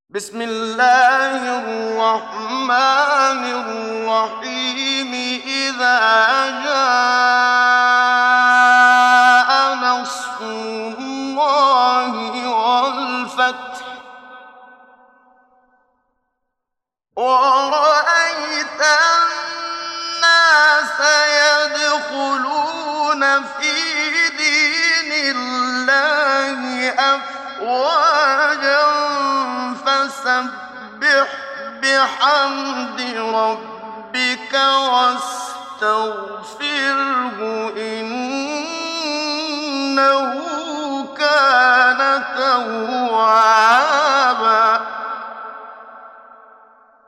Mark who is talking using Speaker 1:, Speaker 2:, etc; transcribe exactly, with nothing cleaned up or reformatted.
Speaker 1: بسم الله الرحمن الرحيم إذا جاء نصر الله والفتح ورأيت الناس يدخلون في دين الله أفواجا فسبح بحمد ربك واستغفره إنه كان توابا.